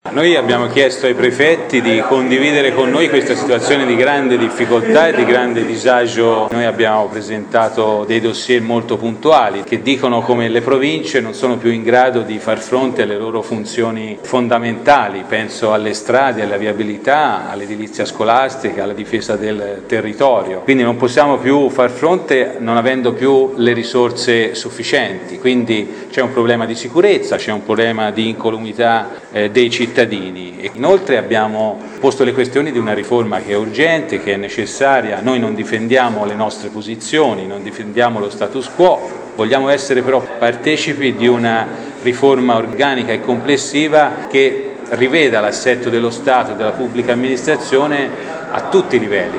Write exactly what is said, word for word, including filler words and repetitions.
Noi abbiamo chiesto ai prefetti di condividere con noi questa situazione di grande difficoltà e di grande disagio. Noi abbiamo presentato dei dossier molto puntuali che dicono come le province non sono più in grado di far fronte alle loro funzioni fondamentali, penso alle strade, alla viabilità, all'edilizia scolastica, alla difesa del territorio. Quindi non possiamo più far fronte non avendo più le risorse sufficienti. Quindi c'è un problema di sicurezza, c'è un problema di incolumità eh, dei cittadini. E inoltre abbiamo posto le questioni di una riforma che è urgente, che è necessaria. Noi non difendiamo le nostre posizioni, non difendiamo lo status quo, vogliamo essere però partecipi di una riforma organica e complessiva che riveda l'assetto dello Stato e della pubblica amministrazione a tutti i livelli.